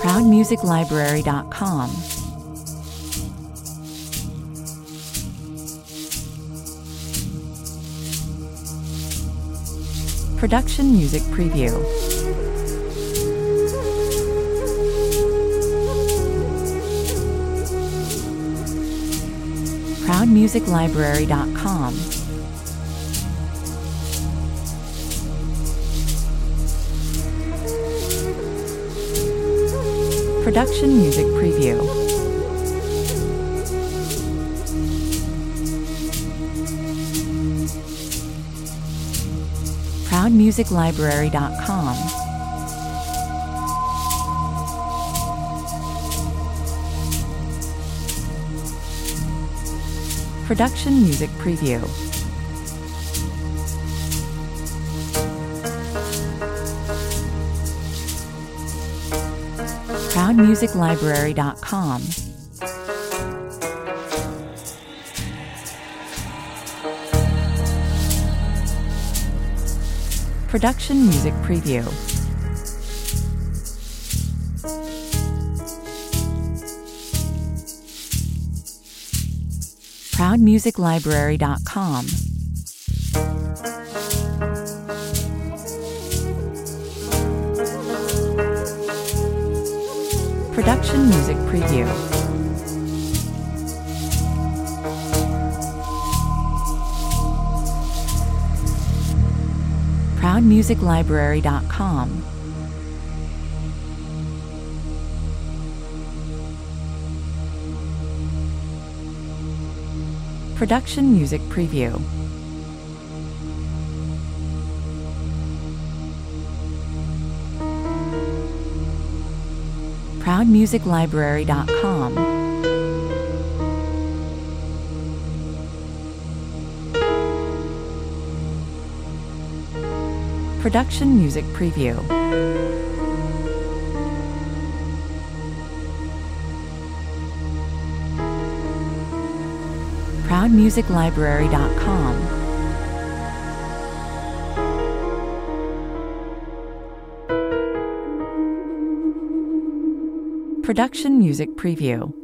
ProudMusicLibrary.com. Production Music Preview. ProudMusicLibrary.com. Production Music Preview. ProudMusicLibrary.com. Production Music Preview. ProudMusicLibrary.com. Production Music Preview. ProudMusicLibrary.com. Production Music Preview. ProudMusicLibrary.com. Production Music Preview. ProudMusicLibrary.com. Production Music Preview. ProudMusicLibrary.com. Production Music Preview.